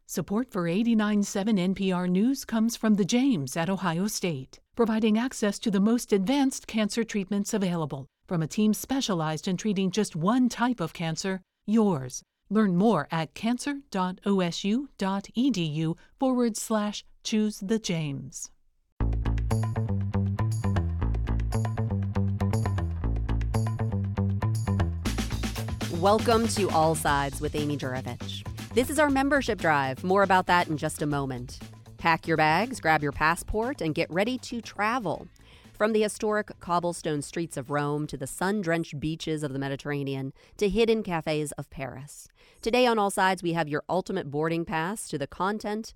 Support for 89.7 NPR News comes from the James at Ohio State, providing access to the most advanced cancer treatments available from a team specialized in treating just one type of cancer, yours. Learn more at cancer.osu.edu/choose the James. Welcome to All Sides with Amy Juravich. This is our membership drive. More about that in just a moment. Pack your bags, grab your passport, and get ready to travel. From the historic cobblestone streets of Rome to the sun-drenched beaches of the Mediterranean to hidden cafes of Paris. Today on All Sides, we have your ultimate boarding pass to the continent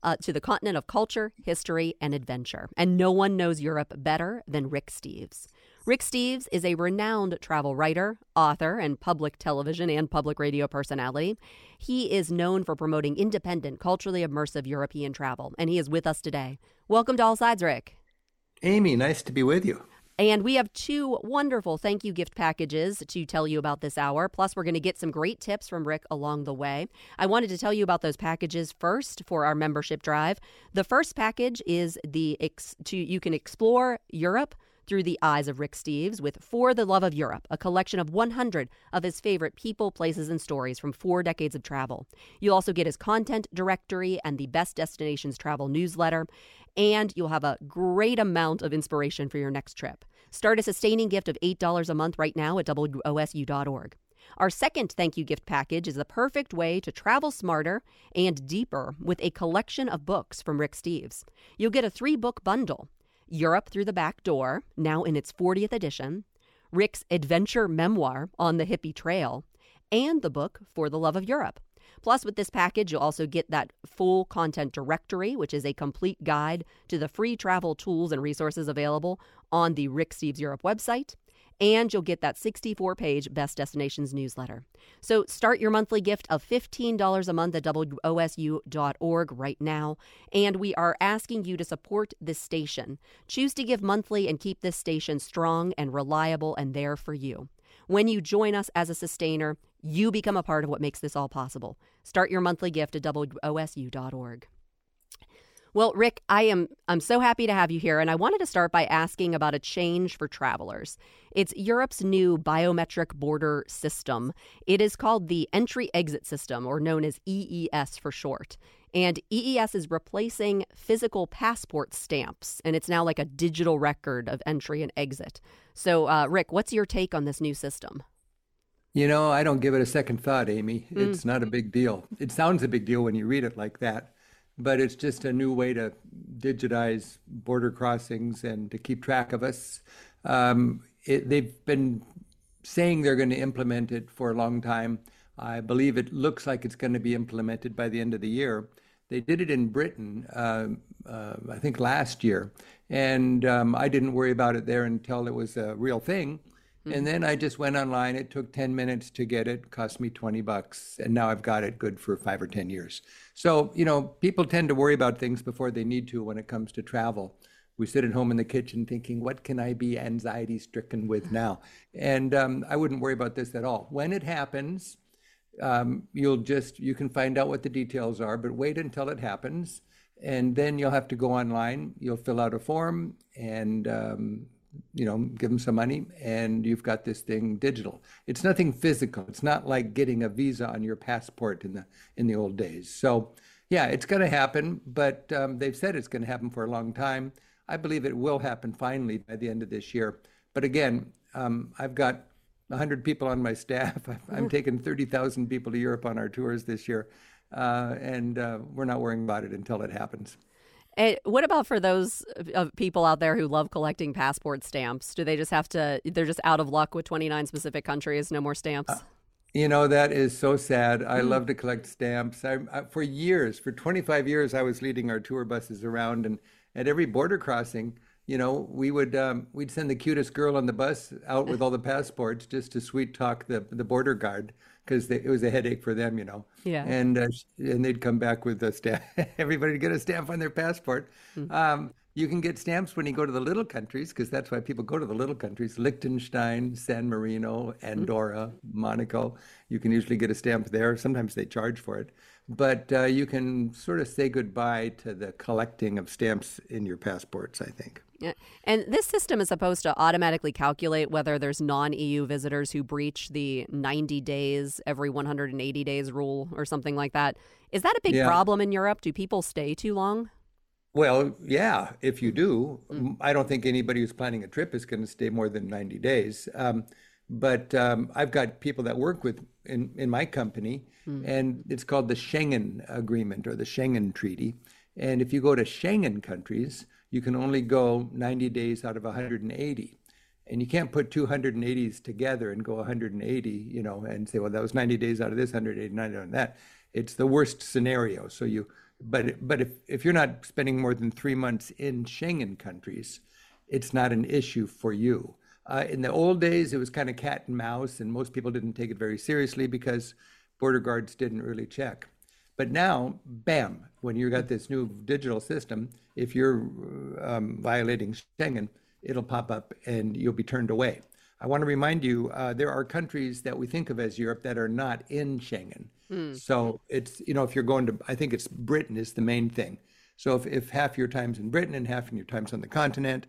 of culture, history, and adventure. And no one knows Europe better than Rick Steves. Rick Steves is a renowned travel writer, author, and public television and public radio personality. He is known for promoting independent, culturally immersive European travel, and he is with us today. Welcome to All Sides, Rick. Amy, nice to be with you. And we have two wonderful thank you gift packages to tell you about this hour. Plus, we're going to get some great tips from Rick along the way. I wanted to tell you about those packages first for our membership drive. The first package is you can explore Europe through the eyes of Rick Steves with For the Love of Europe, a collection of 100 of his favorite people, places, and stories from 4 decades of travel. You'll also get his content directory and the Best Destinations Travel newsletter, and you'll have a great amount of inspiration for your next trip. Start a sustaining gift of $8 a month right now at WOSU.org. Our second thank you gift package is the perfect way to travel smarter and deeper with a collection of books from Rick Steves. You'll get a 3-book bundle. Europe Through the Back Door, now in its 40th edition, Rick's adventure memoir On the Hippie Trail, and the book For the Love of Europe. Plus, with this package, you'll also get that full content directory, which is a complete guide to the free travel tools and resources available on the Rick Steves Europe website. And you'll get that 64-page Best Destinations newsletter. So start your monthly gift of $15 a month at WOSU.org right now. And we are asking you to support this station. Choose to give monthly and keep this station strong and reliable and there for you. When you join us as a sustainer, you become a part of what makes this all possible. Start your monthly gift at WOSU.org. Well, Rick, I'm so happy to have you here, and I wanted to start by asking about a change for travelers. It's Europe's new biometric border system. It is called the Entry-Exit System, or known as EES for short. And EES is replacing physical passport stamps, and it's now like a digital record of entry and exit. So, Rick, what's your take on this new system? You know, I don't give it a second thought, Amy. It's not a big deal. It sounds a big deal when you read it like that. But it's just a new way to digitize border crossings and to keep track of us. They've been saying they're going to implement it for a long time. I believe it looks like it's going to be implemented by the end of the year. They did it in Britain, I think last year. And I didn't worry about it there until it was a real thing. And then I just went online. It took 10 minutes to get it, cost me $20, and now I've got it good for 5 or 10 years. So, you know, people tend to worry about things before they need to when it comes to travel. We sit at home in the kitchen thinking, what can I be anxiety-stricken with now? And I wouldn't worry about this at all. When it happens, you can find out what the details are, but wait until it happens, and then you'll have to go online. You'll fill out a form and give them some money, and you've got this thing digital. It's nothing physical. It's not like getting a visa on your passport in the old days. So, yeah, it's going to happen, but they've said it's going to happen for a long time. I believe it will happen finally by the end of this year. But again, I've got 100 people on my staff. I'm taking 30,000 people to Europe on our tours this year, and we're not worrying about it until it happens. And what about for those people out there who love collecting passport stamps? Do they just they're just out of luck with 29 specific countries, no more stamps? That is so sad. I love to collect stamps. For 25 years, I was leading our tour buses around, and at every border crossing, we'd send the cutest girl on the bus out with all the passports just to sweet talk the border guard, because it was a headache for them, Yeah. And they'd come back with a stamp. Everybody get a stamp on their passport. You can get stamps when you go to the little countries, because that's why people go to the little countries. Liechtenstein, San Marino, Andorra, Monaco. You can usually get a stamp there. Sometimes they charge for it. but you can sort of say goodbye to the collecting of stamps in your passports, I think. Yeah. And this system is supposed to automatically calculate whether there's non-EU visitors who breach the 90 days every 180 days rule or something like that. Is that a big problem in Europe? Do people stay too long? Well, yeah, if you do. I don't think anybody who's planning a trip is going to stay more than 90 days. But I've got people that work with in my company, and it's called the Schengen Agreement or the Schengen Treaty. And if you go to Schengen countries, you can only go 90 days out of 180. And you can't put 280s together and go 180, and say, well, that was 90 days out of this, 180, 90 out of that. It's the worst scenario. But if you're not spending more than 3 months in Schengen countries, it's not an issue for you. In the old days, it was kind of cat and mouse, and most people didn't take it very seriously because border guards didn't really check. But now, bam, when you got this new digital system, if you're violating Schengen, it'll pop up and you'll be turned away. I want to remind you, there are countries that we think of as Europe that are not in Schengen. So it's, if you're going to, I think it's Britain is the main thing. So if half your time's in Britain and half of your time's on the continent,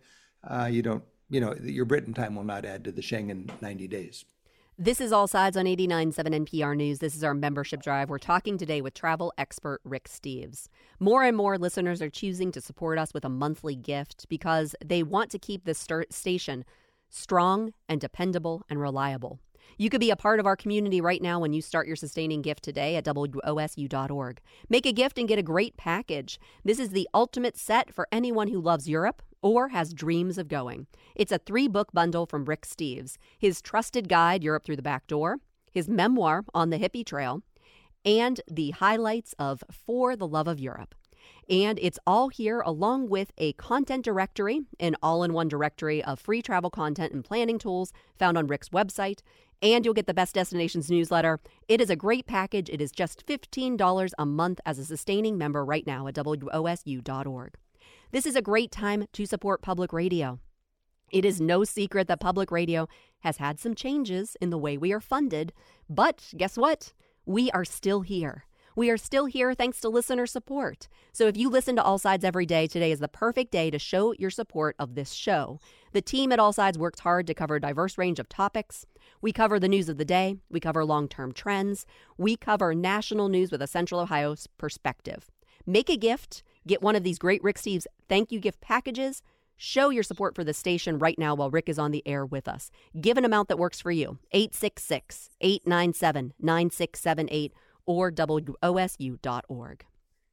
your Britain time will not add to the Schengen 90 days. This is All Sides on 89.7 NPR News. This is our membership drive. We're talking today with travel expert Rick Steves. More and more listeners are choosing to support us with a monthly gift because they want to keep this station strong and dependable and reliable. You could be a part of our community right now when you start your sustaining gift today at WOSU.org. Make a gift and get a great package. This is the ultimate set for anyone who loves Europe or has dreams of going. It's a 3-book bundle from Rick Steves, his trusted guide, Europe Through the Back Door, his memoir, On the Hippie Trail, and the highlights of For the Love of Europe. And it's all here along with a content directory, an all-in-one directory of free travel content and planning tools found on Rick's website. And you'll get the Best Destinations newsletter. It is a great package. It is just $15 a month as a sustaining member right now at WOSU.org. This is a great time to support public radio. It is no secret that public radio has had some changes in the way we are funded. But guess what? We are still here. We are still here thanks to listener support. So if you listen to All Sides every day, today is the perfect day to show your support of this show. The team at All Sides works hard to cover a diverse range of topics. We cover the news of the day. We cover long-term trends. We cover national news with a Central Ohio perspective. Make a gift. Get one of these great Rick Steves thank you gift packages. Show your support for the station right now while Rick is on the air with us. Give an amount that works for you. 866-897-9678 or WOSU.org.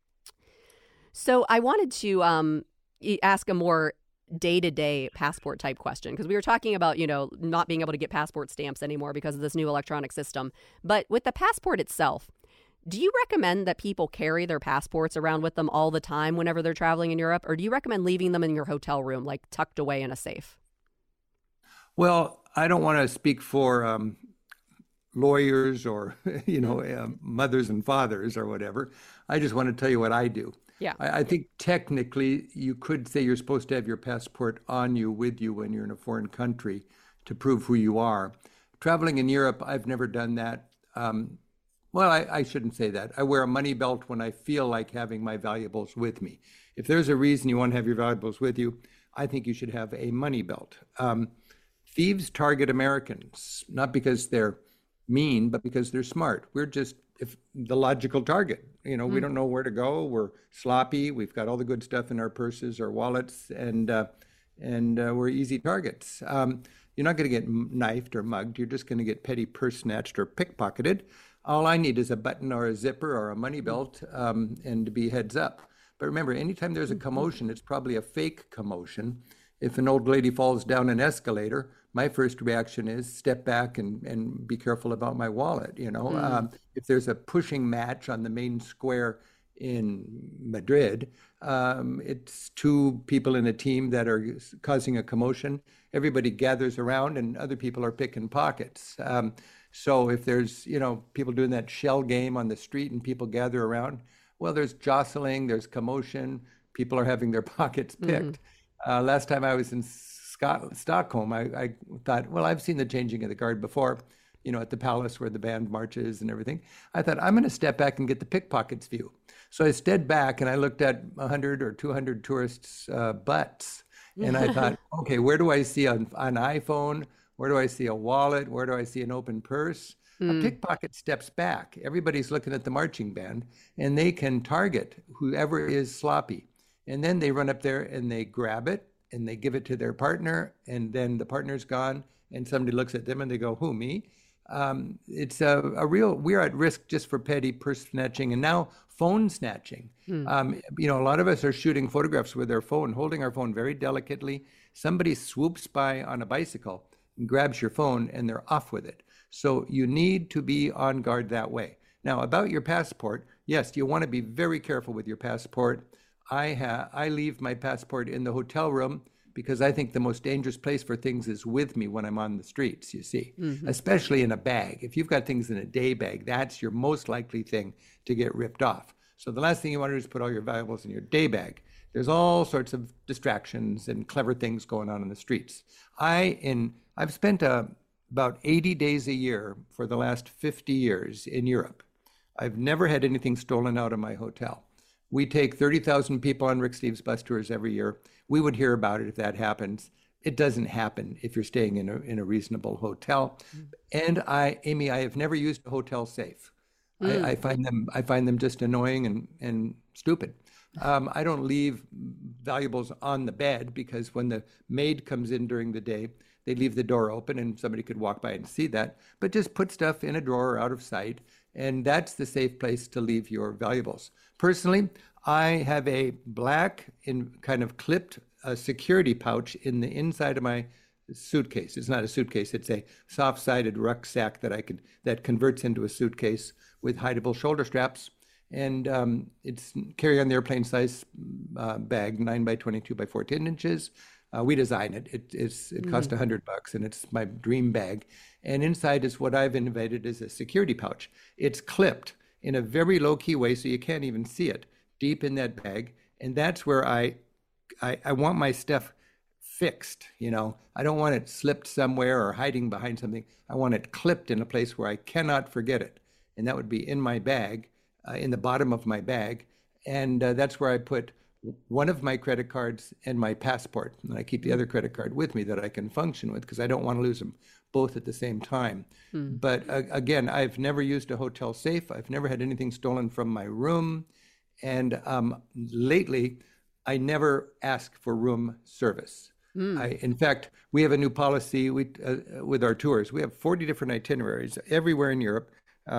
So I wanted to ask a more day-to-day passport type question because we were talking about, not being able to get passport stamps anymore because of this new electronic system. But with the passport itself, do you recommend that people carry their passports around with them all the time whenever they're traveling in Europe? Or do you recommend leaving them in your hotel room, like tucked away in a safe? Well, I don't want to speak for lawyers or, mothers and fathers or whatever. I just want to tell you what I do. Yeah. I think technically you could say you're supposed to have your passport on you with you when you're in a foreign country to prove who you are. Traveling in Europe, I've never done that. I shouldn't say that. I wear a money belt when I feel like having my valuables with me. If there's a reason you want to have your valuables with you, I think you should have a money belt. Thieves target Americans, not because they're mean, but because they're smart. We're just the logical target. We don't know where to go. We're sloppy. We've got all the good stuff in our purses or wallets, and we're easy targets. You're not going to get knifed or mugged. You're just going to get petty purse snatched or pickpocketed. All I need is a button or a zipper or a money belt and to be heads up. But remember, anytime there's a commotion, it's probably a fake commotion. If an old lady falls down an escalator, my first reaction is step back and be careful about my wallet. If there's a pushing match on the main square in Madrid, it's 2 people in a team that are causing a commotion. Everybody gathers around and other people are picking pockets. So if there's, people doing that shell game on the street and people gather around, well, there's jostling, there's commotion, people are having their pockets picked. Last time I was in Stockholm, I thought, well, I've seen the changing of the guard before. at the palace where the band marches and everything. I thought, I'm going to step back and get the pickpockets view. So I stepped back and I looked at 100 or 200 tourists' butts. And I thought, okay, where do I see an iPhone? Where do I see a wallet? Where do I see an open purse? A pickpocket steps back. Everybody's looking at the marching band, and they can target whoever is sloppy. And then they run up there and they grab it and they give it to their partner, and then the partner's gone, and somebody looks at them and they go, who, me? It's we're at risk just for petty purse snatching and now phone snatching. A lot of us are shooting photographs with our phone, holding our phone very delicately. Somebody swoops by on a bicycle and grabs your phone and they're off with it. So you need to be on guard that way. Now, about your passport, yes, you want to be very careful with your passport. I leave my passport in the hotel room because I think the most dangerous place for things is with me when I'm on the streets, you see, especially in a bag. If you've got things in a day bag, that's your most likely thing to get ripped off. So the last thing you want to do is put all your valuables in your day bag. There's all sorts of distractions and clever things going on in the streets. I've spent about 80 days a year for the last 50 years in Europe. I've never had anything stolen out of my hotel. We take 30,000 people on Rick Steves bus tours every year. We would hear about it if that happens. It doesn't happen if you're staying in a reasonable hotel. And Amy, I have never used a hotel safe. I find them just annoying and stupid. I don't leave valuables on the bed because when the maid comes in during the day, they leave the door open and somebody could walk by and see that. But just put stuff in a drawer out of sight, and that's the safe place to leave your valuables. Personally, I have a black kind of clipped security pouch in the inside of my suitcase. It's not a suitcase; it's a soft-sided rucksack that converts into a suitcase with hideable shoulder straps, and it's carry on the airplane size bag, 9 by 22 by 14 inches. We design it. It cost $100, and it's my dream bag. And inside is what I've invented as a security pouch. It's clipped in a very low-key way, so you can't even see it, deep in that bag. And that's where I want my stuff fixed. I don't want it slipped somewhere or hiding behind something. I want it clipped in a place where I cannot forget it, and that would be in my bag, in the bottom of my bag. And that's where I put one of my credit cards and my passport. And I keep the other credit card with me that I can function with because I don't want to lose them both at the same time. But again, I've never used a hotel safe. I've never had anything stolen from my room. And lately, I never ask for room service. In fact, we have a new policy with our tours. We have 40 different itineraries everywhere in Europe.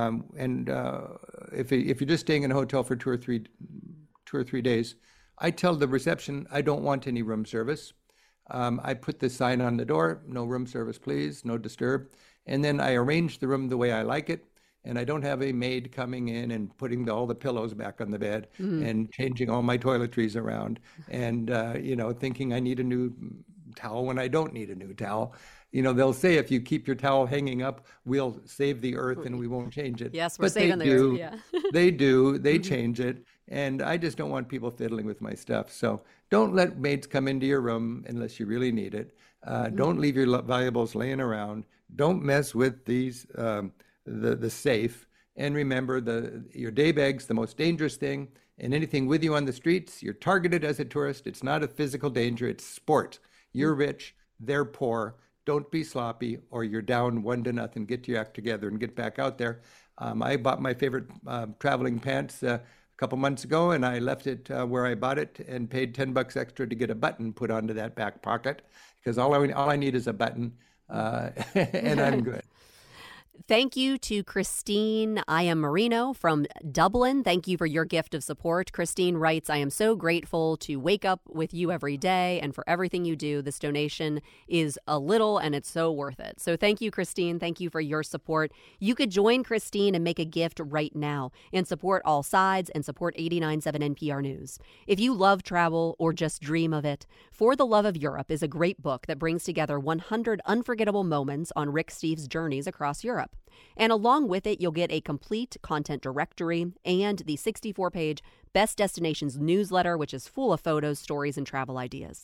If you're just staying in a hotel for 2 or 3 days, I tell the reception I don't want any room service. I put the sign on the door, no room service, please, no disturb. And then I arrange the room the way I like it. And I don't have a maid coming in and putting all the pillows back on the bed and changing all my toiletries around and, thinking I need a new towel when I don't need a new towel. They'll say if you keep your towel hanging up, we'll save the earth and we won't change it. Yes, we're saving the earth. Yeah. They do. They change it. And I just don't want people fiddling with my stuff. So don't let maids come into your room unless you really need it. Don't leave your valuables laying around. Don't mess with these the safe. And remember, your day bag's the most dangerous thing. And anything with you on the streets, you're targeted as a tourist. It's not a physical danger. It's sport. You're rich. They're poor. Don't be sloppy or you're down 1-0. Get your act together and get back out there. I bought my favorite traveling pants a couple months ago, and I left it where I bought it and paid $10 extra to get a button put onto that back pocket because all I need is a button, and I'm good. Thank you to Christine Iamarino from Dublin. Thank you for your gift of support. Christine writes, I am so grateful to wake up with you every day and for everything you do. This donation is a little and it's so worth it. So thank you, Christine. Thank you for your support. You could join Christine and make a gift right now and support All Sides and support 89.7 NPR News. If you love travel or just dream of it, For the Love of Europe is a great book that brings together 100 unforgettable moments on Rick Steves' journeys across Europe. And along with it, you'll get a complete content directory and the 64-page Best Destinations newsletter, which is full of photos, stories, and travel ideas.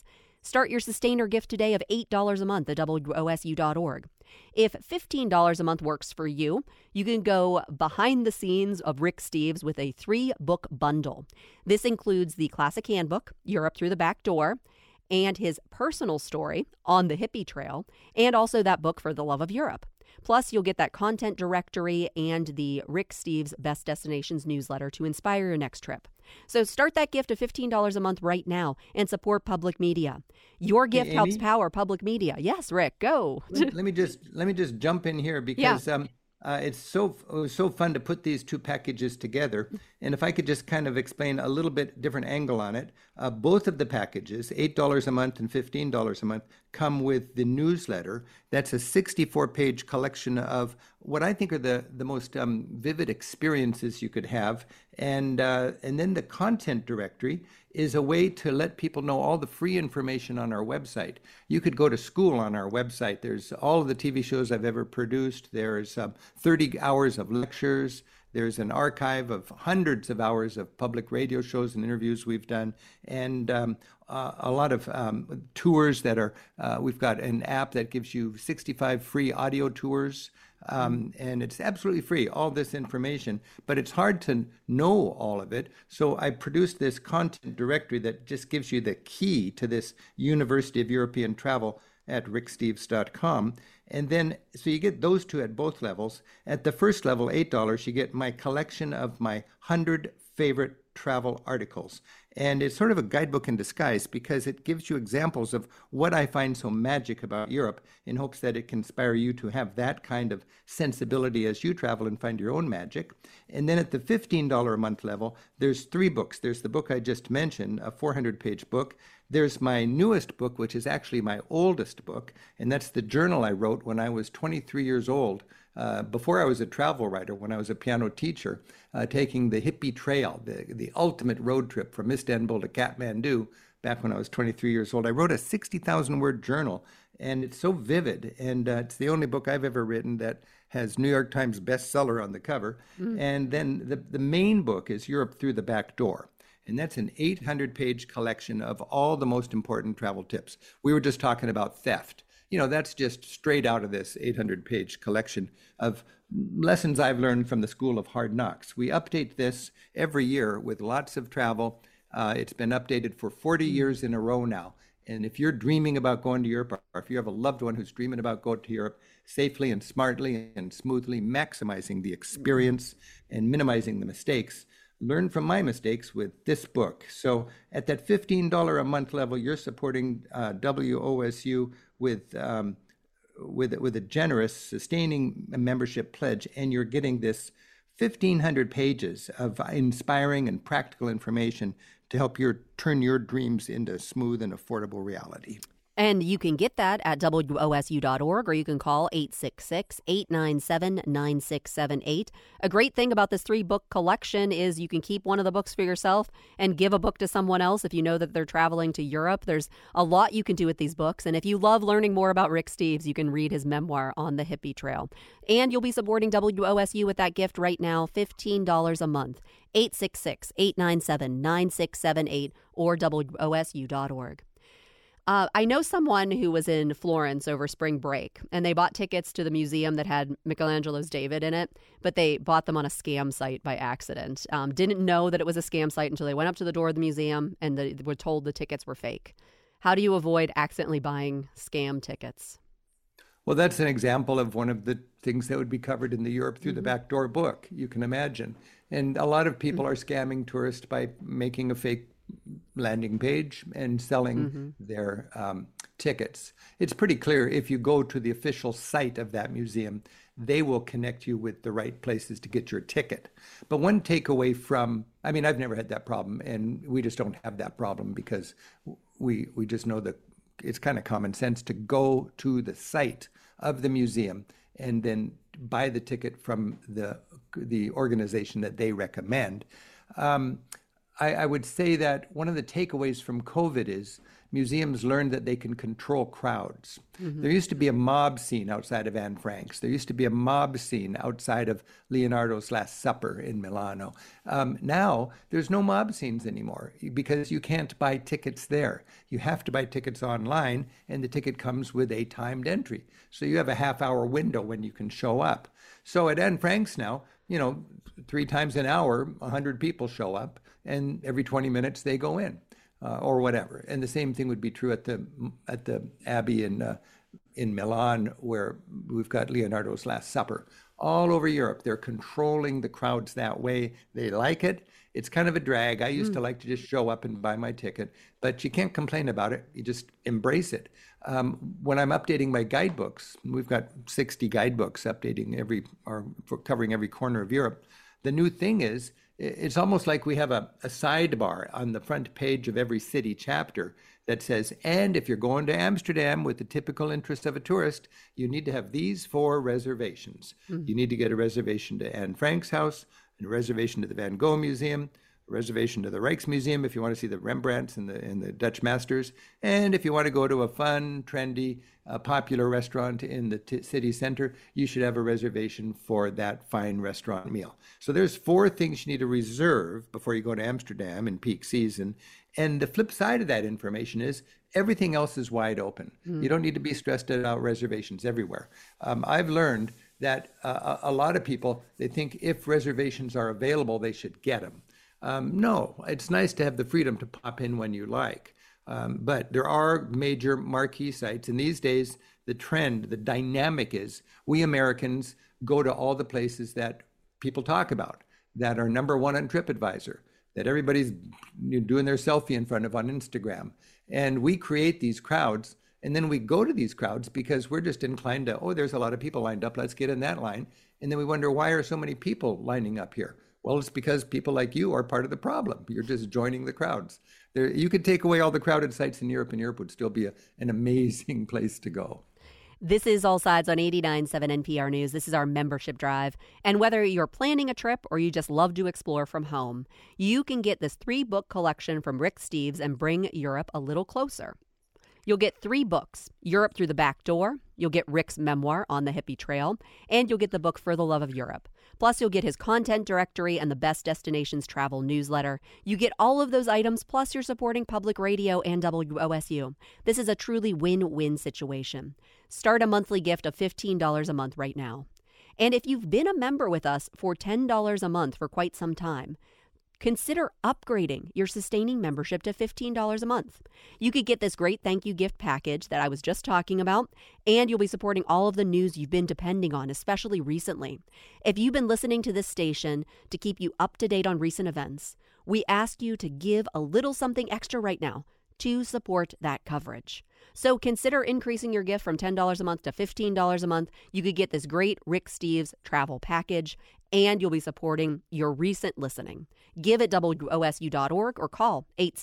Start your sustainer gift today of $8 a month at WOSU.org. If $15 a month works for you, you can go behind the scenes of Rick Steves with a 3-book bundle. This includes the classic handbook, Europe Through the Back Door, and his personal story, On the Hippie Trail, and also that book For the Love of Europe. Plus, you'll get that content directory and the Rick Steves Best Destinations newsletter to inspire your next trip. So start that gift of $15 a month right now and support public media. Your gift helps power public media. Yes, Rick, go. Let me just jump in here because it's so fun to put these two packages together. And if I could just kind of explain a little bit different angle on it, both of the packages, $8 a month and $15 a month, come with the newsletter. That's a 64-page collection of what I think are the most vivid experiences you could have. And then the content directory is a way to let people know all the free information on our website. You could go to school on our website. There's all of the TV shows I've ever produced. There's 30 hours of lectures. There's an archive of hundreds of hours of public radio shows and interviews we've done, and a lot of tours that are, we've got an app that gives you 65 free audio tours, and it's absolutely free, all this information, but it's hard to know all of it. So I produced this content directory that just gives you the key to this University of European Travel at ricksteves.com. And then, so you get those two at both levels. At the first level, $8, you get my collection of my 100 favorite travel articles. And it's sort of a guidebook in disguise because it gives you examples of what I find so magic about Europe in hopes that it can inspire you to have that kind of sensibility as you travel and find your own magic. And then at the $15 a month level, there's 3 books. There's the book I just mentioned, a 400-page book. There's my newest book, which is actually my oldest book, and that's the journal I wrote when I was 23 years old, before I was a travel writer, when I was a piano teacher, taking the hippie trail, the ultimate road trip from Istanbul to Kathmandu, back when I was 23 years old. I wrote a 60,000-word journal, and it's so vivid, and it's the only book I've ever written that has New York Times bestseller on the cover. And then the main book is Europe Through the Back Door. And that's an 800-page collection of all the most important travel tips. We were just talking about theft. You know, that's just straight out of this 800-page collection of lessons I've learned from the School of Hard Knocks. We update this every year with lots of travel. It's been updated for 40 years in a row now. And if you're dreaming about going to Europe, or if you have a loved one who's dreaming about going to Europe, safely and smartly and smoothly, maximizing the experience and minimizing the mistakes, learn from my mistakes with this book. So at that $15 a month level, you're supporting WOSU with a generous, sustaining membership pledge, and you're getting this 1,500 pages of inspiring and practical information to help turn your dreams into smooth and affordable reality. And you can get that at WOSU.org, or you can call 866-897-9678. A great thing about this 3-book collection is you can keep one of the books for yourself and give a book to someone else if you know that they're traveling to Europe. There's a lot you can do with these books. And if you love learning more about Rick Steves, you can read his memoir, On the Hippie Trail. And you'll be supporting WOSU with that gift right now, $15 a month. 866-897-9678 or WOSU.org. I know someone who was in Florence over spring break, and they bought tickets to the museum that had Michelangelo's David in it, but they bought them on a scam site by accident. Didn't know that it was a scam site until they went up to the door of the museum and they were told the tickets were fake. How do you avoid accidentally buying scam tickets? Well, that's an example of one of the things that would be covered in the Europe Through the Back Door book, you can imagine. And a lot of people are scamming tourists by making a fake landing page and selling their tickets. It's pretty clear if you go to the official site of that museum, they will connect you with the right places to get your ticket. But one takeaway from, I mean, I've never had that problem, and we just don't have that problem because we just know that it's kind of common sense to go to the site of the museum and then buy the ticket from the organization that they recommend. I would say that one of the takeaways from COVID is museums learned that they can control crowds. There used to be a mob scene outside of Anne Frank's. There used to be a mob scene outside of Leonardo's Last Supper in Milano. Now, there's no mob scenes anymore because you can't buy tickets there. You have to buy tickets online, and the ticket comes with a timed entry. So you have a half-hour window when you can show up. So at Anne Frank's now, 3 times an hour, 100 people show up, and every 20 minutes they go in. Or whatever, and the same thing would be true at the Abbey in Milan, where we've got Leonardo's Last Supper. All over Europe, they're controlling the crowds that way. They like it. It's kind of a drag. I used to like to just show up and buy my ticket, but you can't complain about it. You just embrace it. When I'm updating my guidebooks, we've got 60 guidebooks covering every corner of Europe. The new thing is, it's almost like we have a sidebar on the front page of every city chapter that says, and if you're going to Amsterdam with the typical interest of a tourist, you need to have these 4 reservations. You need to get a reservation to Anne Frank's house, a reservation to the Van Gogh Museum, a reservation to the Rijksmuseum if you want to see the Rembrandts and the Dutch masters, and if you want to go to a fun, trendy, popular restaurant in the city center, you should have a reservation for that fine restaurant meal. So there's 4 things you need to reserve before you go to Amsterdam in peak season. And the flip side of that information is everything else is wide open. You don't need to be stressed about reservations everywhere. I've learned that a lot of people, they think if reservations are available, they should get them. No, it's nice to have the freedom to pop in when you like. But there are major marquee sites. And these days, the trend, the dynamic is we Americans go to all the places that people talk about, that are number 1 on TripAdvisor, that everybody's doing their selfie in front of on Instagram. And we create these crowds. And then we go to these crowds because we're just inclined to, there's a lot of people lined up. Let's get in that line. And then we wonder, why are so many people lining up here? Well, it's because people like you are part of the problem. You're just joining the crowds. You could take away all the crowded sites in Europe, and Europe would still be an amazing place to go. This is All Sides on 89.7 NPR News. This is our membership drive. And whether you're planning a trip or you just love to explore from home, you can get this 3-book collection from Rick Steves and bring Europe a little closer. You'll get 3 books, Europe Through the Back Door, you'll get Rick's memoir On the Hippie Trail, and you'll get the book For the Love of Europe. Plus, you'll get his content directory and the Best Destinations Travel newsletter. You get all of those items, plus you're supporting public radio and WOSU. This is a truly win-win situation. Start a monthly gift of $15 a month right now. And if you've been a member with us for $10 a month for quite some time, consider upgrading your sustaining membership to $15 a month. You could get this great thank you gift package that I was just talking about, and you'll be supporting all of the news you've been depending on, especially recently. If you've been listening to this station to keep you up to date on recent events, we ask you to give a little something extra right now to support that coverage. So consider increasing your gift from $10 a month to $15 a month. You could get this great Rick Steves travel package, and you'll be supporting your recent listening. Give at WOSU.org or call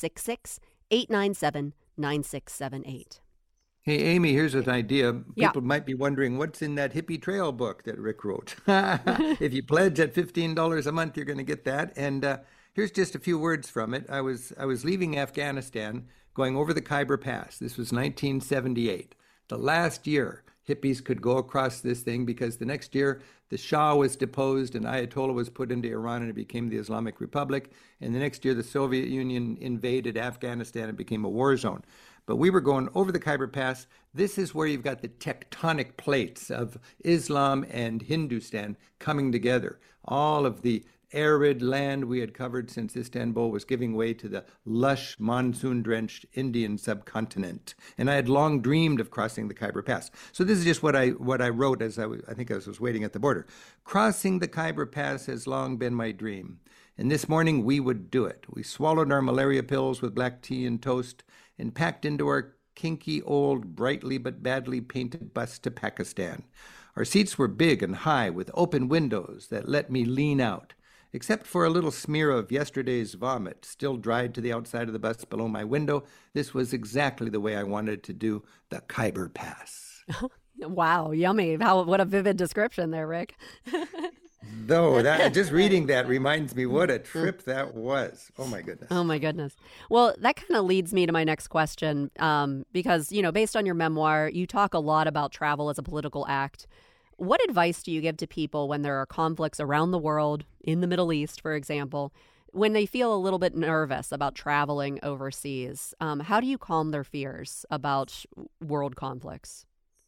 866-897-9678. Hey, Amy, here's an idea. People might be wondering, what's in that hippie trail book that Rick wrote? If you pledge at $15 a month, you're going to get that. And here's just a few words from it. I was leaving Afghanistan, going over the Khyber Pass. This was 1978. The last year hippies could go across this thing because the next year the Shah was deposed and Ayatollah was put into Iran and it became the Islamic Republic. And the next year the Soviet Union invaded Afghanistan and became a war zone. But we were going over the Khyber Pass. This is where you've got the tectonic plates of Islam and Hindustan coming together. All of the arid land we had covered since Istanbul was giving way to the lush, monsoon-drenched Indian subcontinent. And I had long dreamed of crossing the Khyber Pass. So this is just what I wrote as I was waiting at the border. Crossing the Khyber Pass has long been my dream. And this morning we would do it. We swallowed our malaria pills with black tea and toast and packed into our kinky, old, brightly but badly painted bus to Pakistan. Our seats were big and high with open windows that let me lean out. Except for a little smear of yesterday's vomit still dried to the outside of the bus below my window, this was exactly the way I wanted to do the Khyber Pass. Wow, yummy. What a vivid description there, Rick. Though that just reading that reminds me what a trip that was. Oh my goodness. Oh my goodness. Well, that kind of leads me to my next question, because, based on your memoir, you talk a lot about travel as a political act. What advice do you give to people when there are conflicts around the world, in the Middle East, for example, when they feel a little bit nervous about traveling overseas? How do you calm their fears about world conflicts?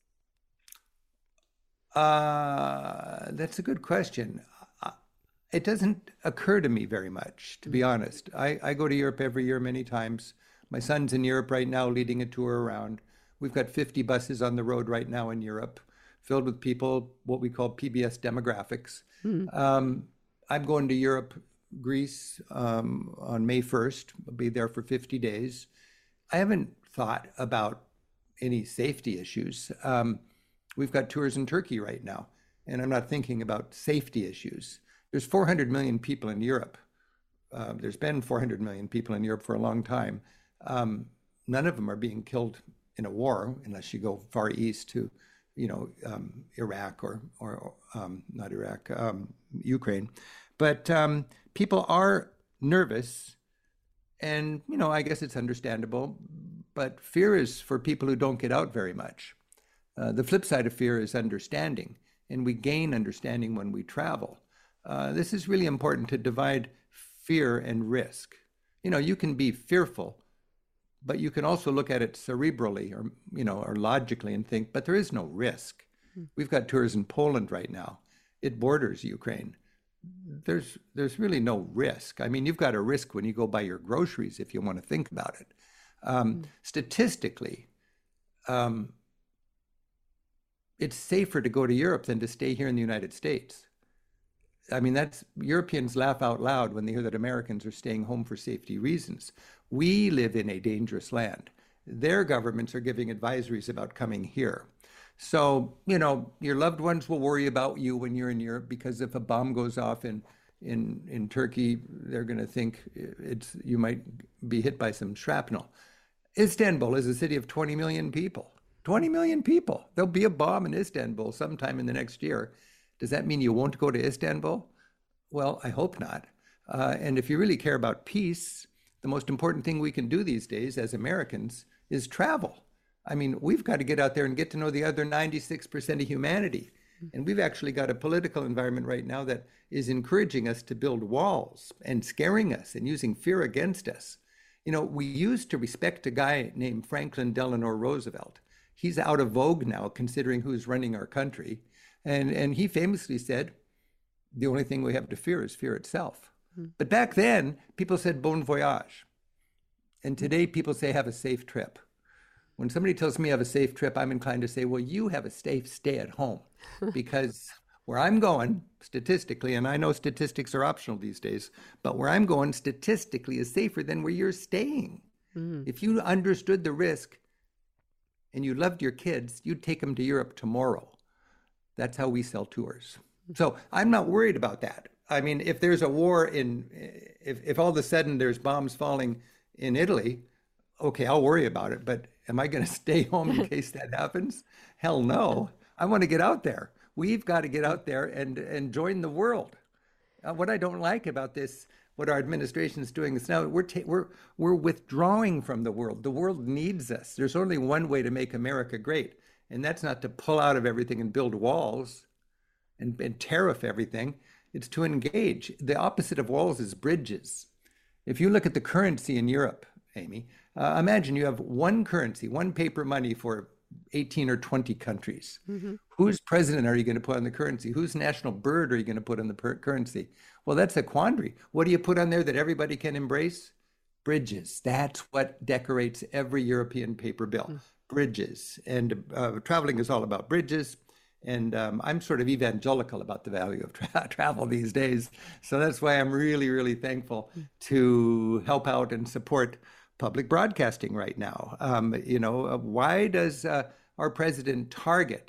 That's a good question. It doesn't occur to me very much, to be honest. I go to Europe every year many times. My son's in Europe right now leading a tour around. We've got 50 buses on the road right now in Europe, filled with people, what we call PBS demographics. I'm going to Europe, Greece, on May 1st. I'll be there for 50 days. I haven't thought about any safety issues. We've got tours in Turkey right now, and I'm not thinking about safety issues. There's 400 million people in Europe. There's been 400 million people in Europe for a long time. None of them are being killed in a war, unless you go far east to, Iraq or not Iraq, Ukraine. But people are nervous, and, I guess it's understandable. But fear is for people who don't get out very much. The flip side of fear is understanding, and we gain understanding when we travel. This is really important to divide fear and risk. You can be fearful, but you can also look at it cerebrally or logically and think, but there is no risk. We've got tours in Poland right now. It borders Ukraine. There's really no risk. I mean, you've got a risk when you go buy your groceries if you want to think about it. Statistically, it's safer to go to Europe than to stay here in the United States. I mean, Europeans laugh out loud when they hear that Americans are staying home for safety reasons. We live in a dangerous land. Their governments are giving advisories about coming here. So, your loved ones will worry about you when you're in Europe, because if a bomb goes off in Turkey, they're going to think you might be hit by some shrapnel. Istanbul is a city of 20 million people. 20 million people. There'll be a bomb in Istanbul sometime in the next year. Does that mean you won't go to Istanbul? Well, I hope not. And if you really care about peace, the most important thing we can do these days as Americans is travel. I mean, we've got to get out there and get to know the other 96% of humanity. And we've actually got a political environment right now that is encouraging us to build walls and scaring us and using fear against us. We used to respect a guy named Franklin Delano Roosevelt. He's out of vogue now, considering who's running our country. And he famously said, the only thing we have to fear is fear itself. But back then, people said bon voyage. And today, people say have a safe trip. When somebody tells me I have a safe trip, I'm inclined to say, well, you have a safe stay at home. Because where I'm going, statistically, and I know statistics are optional these days, but where I'm going statistically is safer than where you're staying. If you understood the risk, and you loved your kids, you'd take them to Europe tomorrow. That's how we sell tours. So I'm not worried about that. I mean, if there's a war if all of a sudden there's bombs falling in Italy, okay, I'll worry about it. But am I going to stay home in case that happens? Hell no. I want to get out there. We've got to get out there and join the world. What I don't like about this, what our administration is doing is now we're withdrawing from the world. The world needs us. There's only one way to make America great, and that's not to pull out of everything and build walls and tariff everything. It's to engage. The opposite of walls is bridges. If you look at the currency in Europe, Amy, imagine you have one currency, one paper money for 18 or 20 countries. Whose president are you going to put on the currency? Whose national bird are you going to put on the currency? Well, that's a quandary. What do you put on there that everybody can embrace? Bridges. That's what decorates every European paper bill. Bridges. And traveling is all about bridges. And I'm sort of evangelical about the value of travel these days. So that's why I'm really, really thankful to help out and support public broadcasting right now. Why does our president target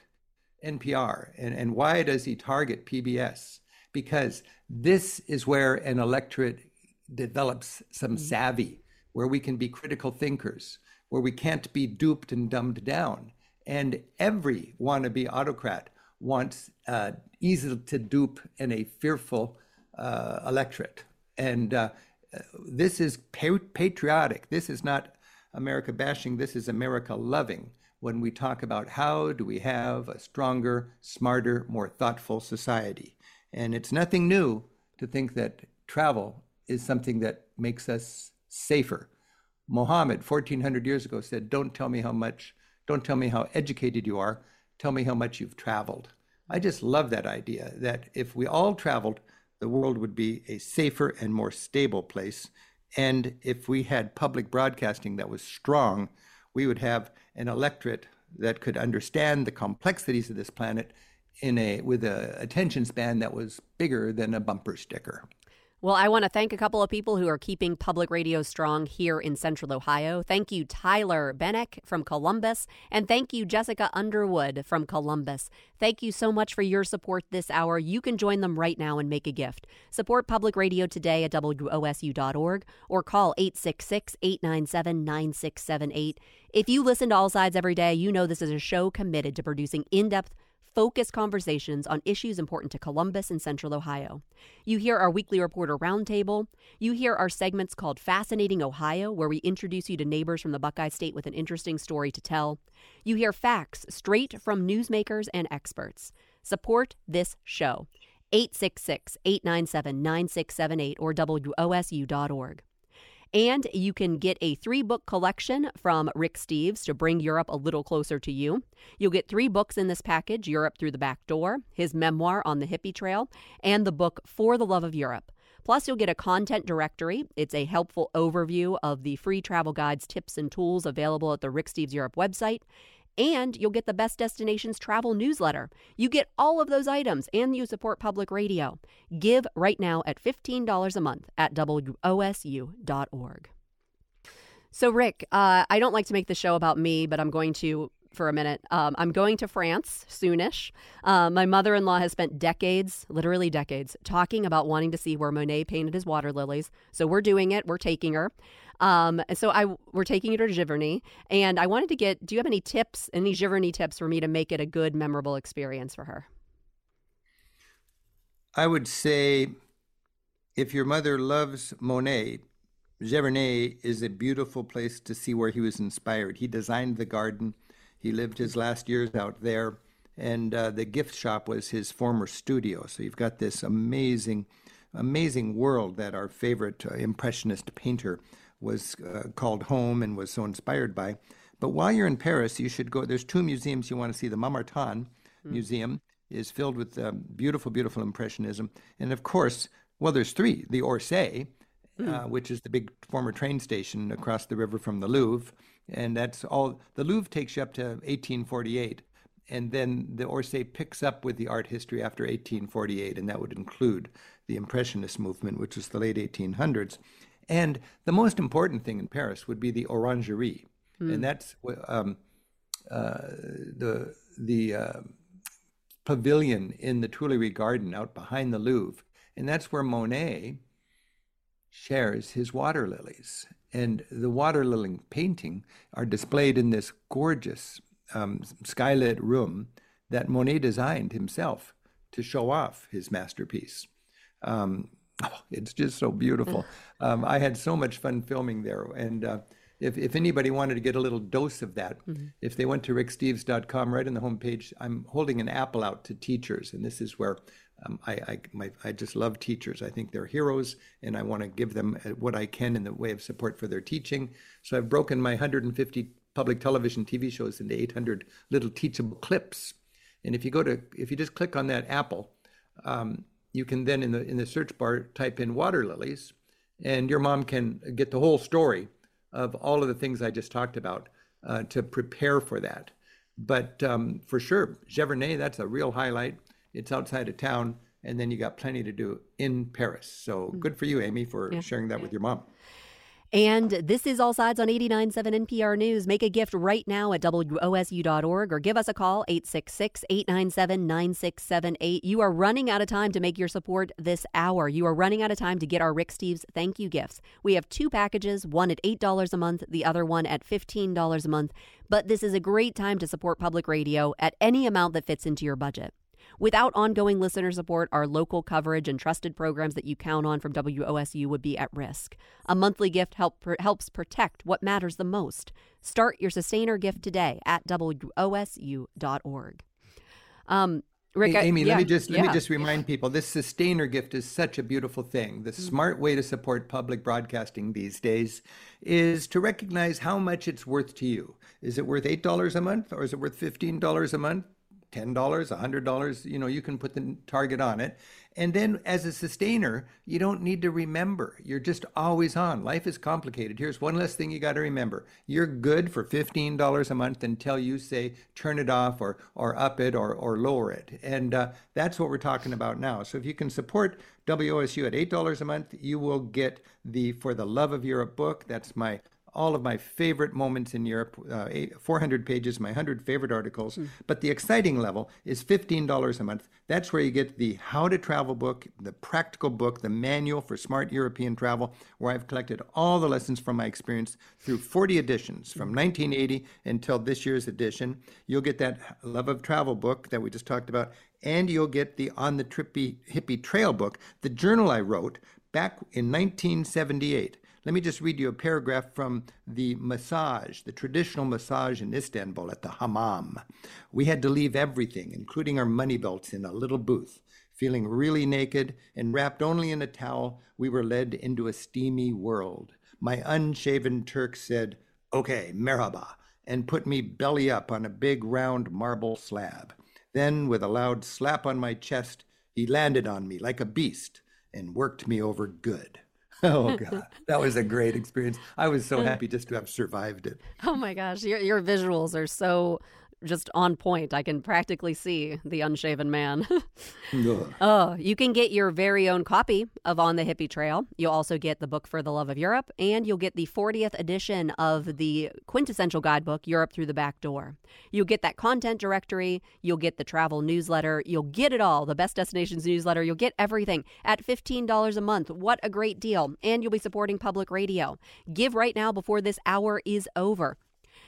NPR and why does he target PBS? Because this is where an electorate develops some savvy, where we can be critical thinkers, where we can't be duped and dumbed down. And every wannabe autocrat wants easy to dupe and a fearful electorate. And this is patriotic. This is not America bashing. This is America loving when we talk about how do we have a stronger, smarter, more thoughtful society. And it's nothing new to think that travel is something that makes us safer. Muhammad, 1400 years ago, said, don't tell me how educated you are, tell me how much you've traveled. I just love that idea that if we all traveled, the world would be a safer and more stable place. And if we had public broadcasting that was strong, we would have an electorate that could understand the complexities of this planet with an attention span that was bigger than a bumper sticker. Well, I want to thank a couple of people who are keeping public radio strong here in Central Ohio. Thank you, Tyler Benek from Columbus, and thank you, Jessica Underwood from Columbus. Thank you so much for your support this hour. You can join them right now and make a gift. Support public radio today at WOSU.org or call 866-897-9678. If you listen to All Sides every day, you know this is a show committed to producing in-depth, focused conversations on issues important to Columbus and Central Ohio. You hear our weekly reporter roundtable. You hear our segments called Fascinating Ohio, where we introduce you to neighbors from the Buckeye State with an interesting story to tell. You hear facts straight from newsmakers and experts. Support this show. 866-897-9678 or WOSU.org. And you can get a 3-book collection from Rick Steves to bring Europe a little closer to you. You'll get 3 books in this package: Europe Through the Back Door, his memoir On the Hippie Trail, and the book For the Love of Europe. Plus, you'll get a content directory. It's a helpful overview of the free travel guides, tips, and tools available at the Rick Steves Europe website. And you'll get the Best Destinations Travel newsletter. You get all of those items, and you support public radio. Give right now at $15 a month at WOSU.org. So, Rick, I don't like to make the show about me, but I'm going to for a minute. I'm going to France soonish. My mother-in-law has spent decades, literally decades, talking about wanting to see where Monet painted his water lilies. So we're doing it. We're taking her. We're taking her to Giverny, and I wanted to do you have any Giverny tips for me to make it a good, memorable experience for her? I would say if your mother loves Monet, Giverny is a beautiful place to see where he was inspired. He designed the garden. He lived his last years out there, and the gift shop was his former studio. So you've got this amazing world that our favorite impressionist painter was called home and was so inspired by. But while you're in Paris, you should go. There's 2 museums you want to see. The Montmartre Museum is filled with beautiful, beautiful impressionism. And of course, well, there's 3. The Orsay, which is the big former train station across the river from the Louvre. And that's all. The Louvre takes you up to 1848. And then the Orsay picks up with the art history after 1848. And that would include the Impressionist movement, which was the late 1800s. And the most important thing in Paris would be the Orangerie, and that's the pavilion in the Tuileries Garden out behind the Louvre, and that's where Monet shares his water lilies. And the water lily painting are displayed in this gorgeous skylit room that Monet designed himself to show off his masterpiece. It's just so beautiful. I had so much fun filming there. And if anybody wanted to get a little dose of that, if they went to ricksteves.com, right on the homepage, I'm holding an apple out to teachers. And this is where I just love teachers. I think they're heroes, and I want to give them what I can in the way of support for their teaching. So I've broken my 150 public television TV shows into 800 little teachable clips. And if you just click on that apple, you can then in the search bar type in water lilies, and your mom can get the whole story of all of the things I just talked about to prepare for that. But for sure, Giverny, that's a real highlight. It's outside of town, and then you got plenty to do in Paris. So good for you, Amy, for sharing that with your mom. And this is All Sides on 89.7 NPR News. Make a gift right now at WOSU.org or give us a call, 866-897-9678. You are running out of time to make your support this hour. You are running out of time to get our Rick Steves thank you gifts. We have 2 packages, one at $8 a month, the other one at $15 a month. But this is a great time to support public radio at any amount that fits into your budget. Without ongoing listener support, our local coverage and trusted programs that you count on from WOSU would be at risk. A monthly gift helps protect what matters the most. Start your sustainer gift today at WOSU.org. Rick, hey, Amy, let me just remind people, this sustainer gift is such a beautiful thing. The smart way to support public broadcasting these days is to recognize how much it's worth to you. Is it worth $8 a month, or is it worth $15 a month? $10, $100, you can put the target on it. And then as a sustainer, you don't need to remember. You're just always on. Life is complicated. Here's one less thing you got to remember. You're good for $15 a month until you say turn it off or up it or lower it. And that's what we're talking about now. So if you can support WOSU at $8 a month, you will get the For the Love of Europe book. That's all of my favorite moments in Europe, 400 pages, my 100 favorite articles. But the exciting level is $15 a month. That's where you get the How to Travel book, the practical book, the manual for smart European travel, where I've collected all the lessons from my experience through 40 editions from 1980 until this year's edition. You'll get that Love of Travel book that we just talked about, and you'll get the On the Trippy Hippie Trail book, the journal I wrote back in 1978. Let me just read you a paragraph from the traditional massage in Istanbul at the hammam. We had to leave everything, including our money belts, in a little booth. Feeling really naked and wrapped only in a towel, we were led into a steamy world. My unshaven Turk said, "Okay, merhaba," and put me belly up on a big round marble slab. Then, with a loud slap on my chest, he landed on me like a beast and worked me over good. Oh, God, that was a great experience. I was so happy just to have survived it. Oh, my gosh. Your visuals are so just on point. I can practically see the unshaven man. Oh, you can get your very own copy of On the Hippie Trail. You'll also get the book For the Love of Europe, and you'll get the 40th edition of the quintessential guidebook, Europe Through the Back Door. You'll get that content directory. You'll get the travel newsletter. You'll get it all, the Best Destinations newsletter. You'll get everything at $15 a month. What a great deal. And you'll be supporting public radio. Give right now before this hour is over.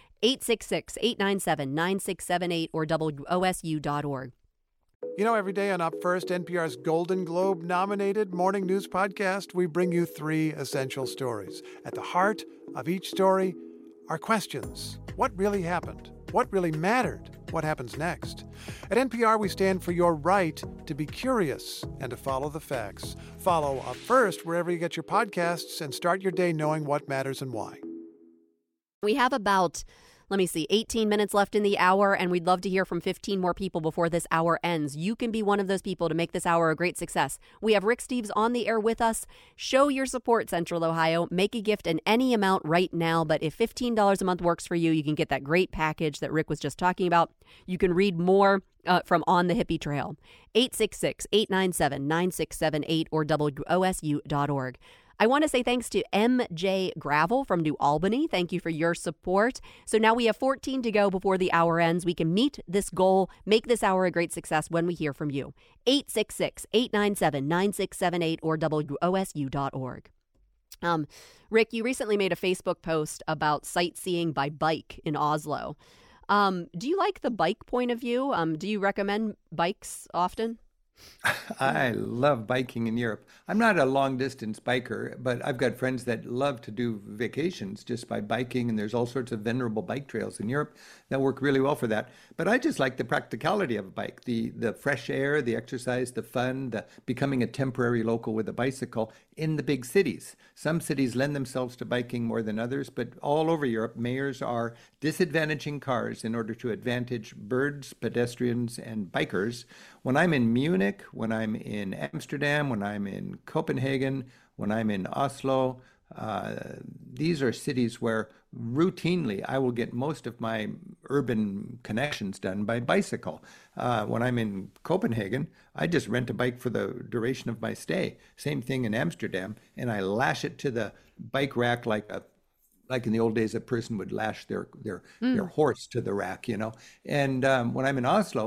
866-897-9678 or WOSU.org. Every day on Up First, NPR's Golden Globe-nominated morning news podcast, we bring you 3 essential stories. At the heart of each story are questions. What really happened? What really mattered? What happens next? At NPR, we stand for your right to be curious and to follow the facts. Follow Up First wherever you get your podcasts and start your day knowing what matters and why. We have about 18 minutes left in the hour, and we'd love to hear from 15 more people before this hour ends. You can be one of those people to make this hour a great success. We have Rick Steves on the air with us. Show your support, Central Ohio. Make a gift in any amount right now, but if $15 a month works for you, you can get that great package that Rick was just talking about. You can read more from On the Hippie Trail. 866-897-9678 or WOSU.org. I want to say thanks to MJ Gravel from New Albany. Thank you for your support. So now we have 14 to go before the hour ends. We can meet this goal, make this hour a great success when we hear from you. 866-897-9678 or WOSU.org. Rick, you recently made a Facebook post about sightseeing by bike in Oslo. Do you like the bike point of view? Do you recommend bikes often? I love biking in Europe. I'm not a long-distance biker, but I've got friends that love to do vacations just by biking, and there's all sorts of venerable bike trails in Europe that work really well for that. But I just like the practicality of a bike, the fresh air, the exercise, the fun, the becoming a temporary local with a bicycle in the big cities. Some cities lend themselves to biking more than others, but all over Europe, mayors are disadvantaging cars in order to advantage birds, pedestrians, and bikers. When I'm in Munich, when I'm in Amsterdam, when I'm in Copenhagen, when I'm in Oslo, these are cities where routinely I will get most of my urban connections done by bicycle. When I'm in Copenhagen, I just rent a bike for the duration of my stay. Same thing in Amsterdam, and I lash it to the bike rack like in the old days, a person would lash their horse to the rack, And when I'm in Oslo,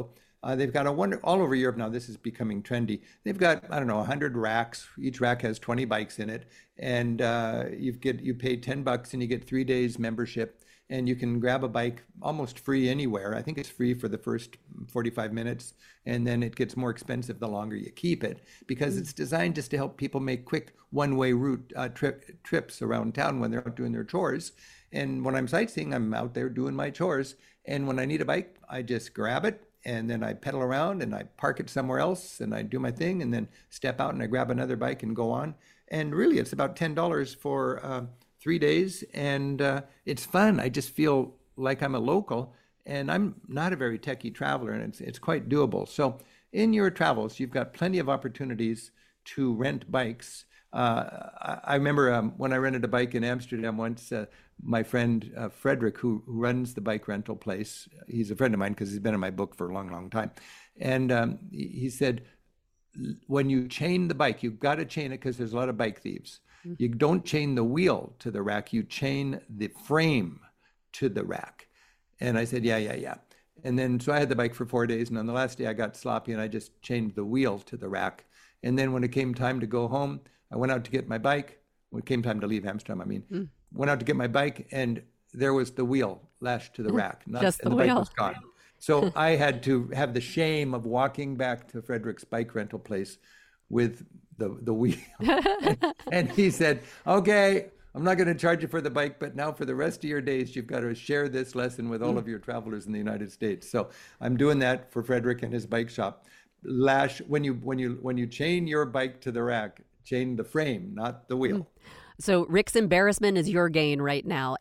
They've got all over Europe now. This is becoming trendy. They've got, I don't know, 100 racks. Each rack has 20 bikes in it, and you pay $10 and you get 3 days membership, and you can grab a bike almost free anywhere. I think it's free for the first 45 minutes, and then it gets more expensive the longer you keep it, because it's designed just to help people make quick one-way route trips around town when they're out doing their chores. And when I'm sightseeing, I'm out there doing my chores. And when I need a bike, I just grab it, and then I pedal around and I park it somewhere else and I do my thing, and then step out and I grab another bike and go on. And really, it's about $10 for 3 days, and it's fun. I just feel like I'm a local, and I'm not a very techie traveler, and it's quite doable. So in your travels, you've got plenty of opportunities to rent bikes. I remember when I rented a bike in Amsterdam once, my friend Frederick, who runs the bike rental place, he's a friend of mine because he's been in my book for a long, long time. And he said, when you chain the bike, you've got to chain it because there's a lot of bike thieves. You don't chain the wheel to the rack, you chain the frame to the rack. And I said, yeah. And then, so I had the bike for 4 days, and on the last day I got sloppy and I just chained the wheel to the rack. And then when it came time to go home, I went out to get my bike. When it came time to leave Amsterdam, went out to get my bike, and there was the wheel lashed to the rack. Just the and the wheel. bike was gone. So I had to have the shame of walking back to Frederick's bike rental place with the wheel. And he said, okay, I'm not going to charge you for the bike, but now for the rest of your days, you've got to share this lesson with all of your travelers in the United States. So I'm doing that for Frederick and his bike shop. When you chain your bike to the rack, chain the frame, not the wheel. So Rick's embarrassment is your gain right now.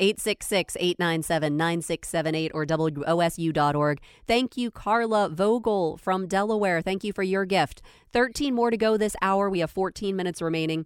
866-897-9678 or WOSU.org. Thank you, Carla Vogel from Delaware. Thank you for your gift. 13 more to go this hour. We have 14 minutes remaining.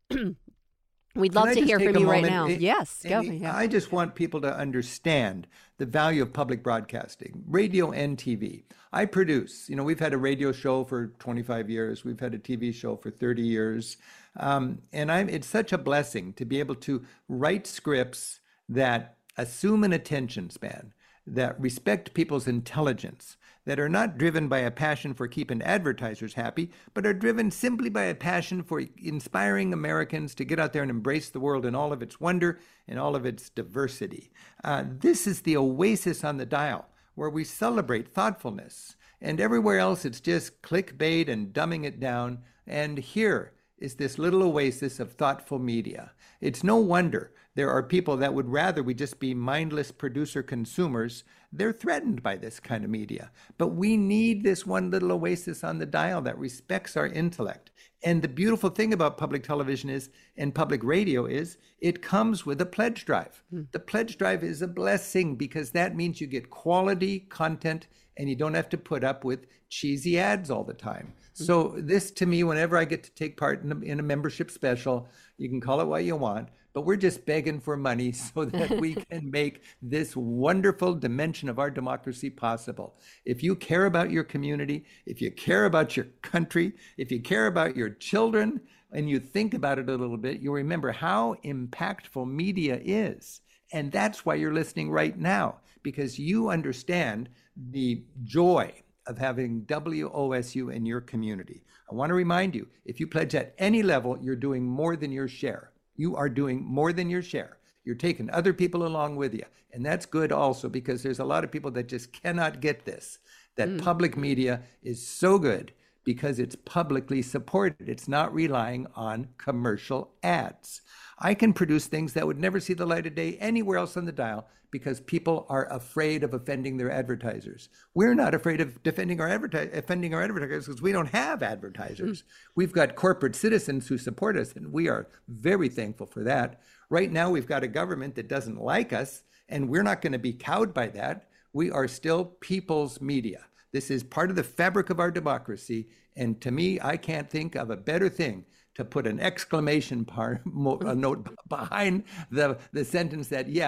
We'd love to hear from you right now. Yes, go. Yeah. I just want people to understand the value of public broadcasting, radio and TV. I produce, we've had a radio show for 25 years. We've had a TV show for 30 years. And it's such a blessing to be able to write scripts that assume an attention span, that respect people's intelligence, that are not driven by a passion for keeping advertisers happy, but are driven simply by a passion for inspiring Americans to get out there and embrace the world in all of its wonder and all of its diversity. This is the oasis on the dial, where we celebrate thoughtfulness. And everywhere else, it's just clickbait and dumbing it down. And here is this little oasis of thoughtful media. It's no wonder there are people that would rather we just be mindless producer consumers. They're threatened by this kind of media. But we need this one little oasis on the dial that respects our intellect. And the beautiful thing about public television and public radio is it comes with a pledge drive. The pledge drive is a blessing because that means you get quality content and you don't have to put up with cheesy ads all the time. So this, to me, whenever I get to take part in a membership special, you can call it what you want, but we're just begging for money so that we can make this wonderful dimension of our democracy possible. If you care about your community, if you care about your country, if you care about your children, and you think about it a little bit, you'll remember how impactful media is. And that's why you're listening right now, because you understand the joy of having WOSU in your community. I want to remind you, if you pledge at any level, you're doing more than your share. You are doing more than your share. You're taking other people along with you. And that's good also, because there's a lot of people that just cannot get this, that public media is so good because it's publicly supported. It's not relying on commercial ads. I can produce things that would never see the light of day anywhere else on the dial because people are afraid of offending their advertisers. We're not afraid of offending our advertisers because we don't have advertisers. We've got corporate citizens who support us, and we are very thankful for that. Right now, we've got a government that doesn't like us, and we're not going to be cowed by that. We are still people's media. This is part of the fabric of our democracy, and to me, I can't think of a better thing to put an exclamation note behind the sentence that, yeah,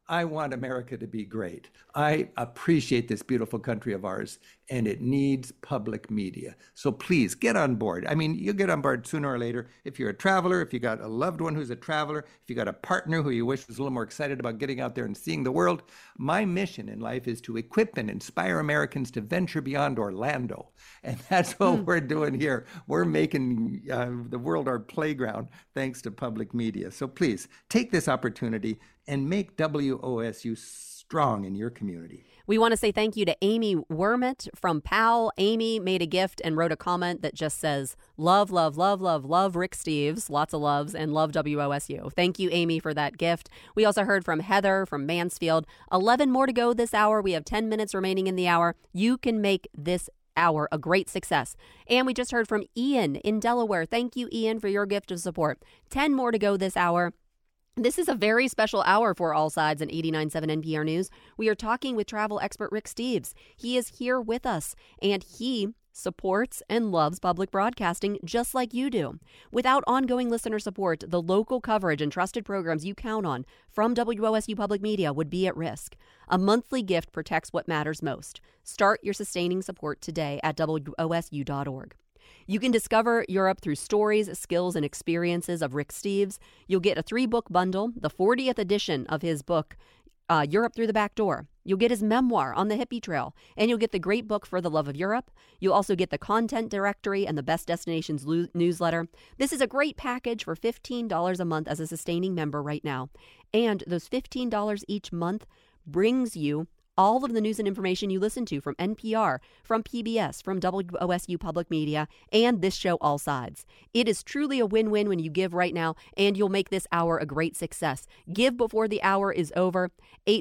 I want America to be great. I appreciate this beautiful country of ours, and it needs public media. So please get on board. I mean, you'll get on board sooner or later. If you're a traveler, if you got a loved one who's a traveler, if you got a partner who you wish was a little more excited about getting out there and seeing the world, my mission in life is to equip and inspire Americans to venture beyond Orlando. And that's what we're doing here. We're making the world our playground thanks to public media. So please take this opportunity and make WOSU strong in your community. We want to say thank you to Amy Wormett from PAL. Amy made a gift and wrote a comment that just says, love, love, love, love, love Rick Steves, lots of loves, and love WOSU. Thank you, Amy, for that gift. We also heard from Heather from Mansfield. 11 more to go this hour. We have 10 minutes remaining in the hour. You can make this hour a great success. And we just heard from Ian in Delaware. Thank you, Ian, for your gift of support. 10 more to go this hour. This is a very special hour for All Sides and 89.7 NPR News. We are talking with travel expert Rick Steves. He is here with us, and he supports and loves public broadcasting just like you do. Without ongoing listener support, the local coverage and trusted programs you count on from WOSU Public Media would be at risk. A monthly gift protects what matters most. Start your sustaining support today at WOSU.org. You can discover Europe through stories, skills, and experiences of Rick Steves. You'll get a 3-book bundle, the 40th edition of his book, Europe Through the Back Door. You'll get his memoir, On the Hippie Trail, and you'll get the great book For the Love of Europe. You'll also get the content directory and the Best Destinations newsletter. This is a great package for $15 a month as a sustaining member right now. And those $15 each month brings you all of the news and information you listen to from NPR, from PBS, from WOSU Public Media, and this show, All Sides. It is truly a win-win when you give right now, and you'll make this hour a great success. Give before the hour is over,